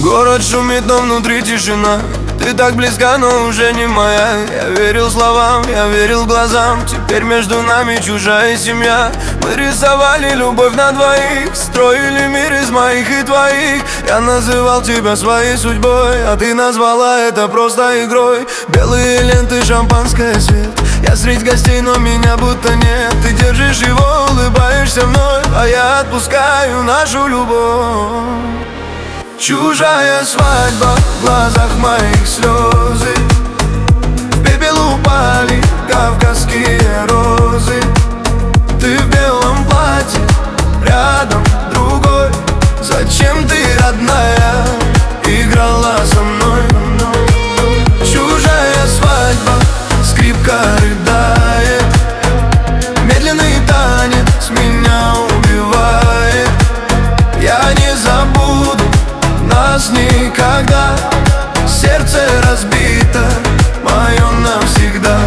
Город шумит, но внутри тишина. Ты так близка, но уже не моя. Я верил словам, я верил глазам. Теперь между нами чужая семья. Мы рисовали любовь на двоих, строили мир из моих и твоих. Я называл тебя своей судьбой, а ты назвала это просто игрой. Белые ленты, шампанское, свет. Я среди гостей, но меня будто нет. Ты держишь его, улыбаешься вновь, а я отпускаю нашу любовь. Чужая свадьба, в глазах моих слезы. В пепел упали кавказские розы. Ты в белом платье, рядом другой. Зачем ты, родная, играла со мной? Чужая свадьба, скрипка рыдает. Медленный танец меня убивает. Я не забуду нас никогда. Сердце разбито, мое навсегда.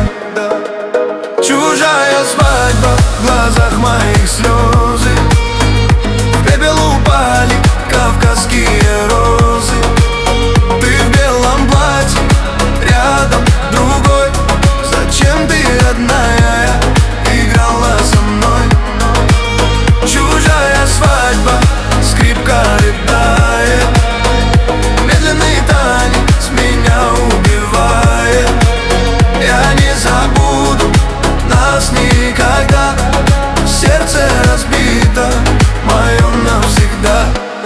Чужая свадьба, в глазах моих слезы. В пепел упали кавказские розы. Ты в белом платье, рядом другой. Зачем ты, родная, играла со мной? Чужая свадьба, скрипка рыдает. Медленный танец меня убивает. Я не забуду нас никогда. Сердце разбито, мое навсегда.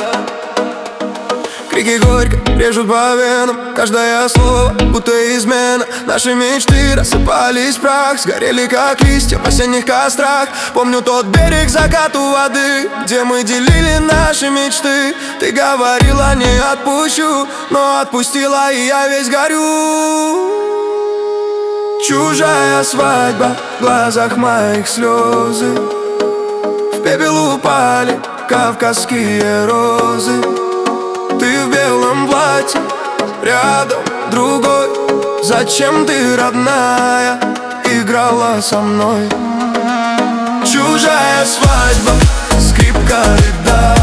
Крики горько режут по венам. Каждое слово, будто измена. Наши мечты рассыпались в прах, сгорели как листья в осенних кострах. Помню тот берег, закат у воды, где мы делили наши мечты. Ты говорила, не отпущу, но отпустила, и я весь горю. Чужая свадьба, в глазах моих слезы. В пепел упали кавказские розы. Ты в белом платье, рядом другой. Зачем ты, родная, играла со мной? Чужая свадьба, скрипка рыдает.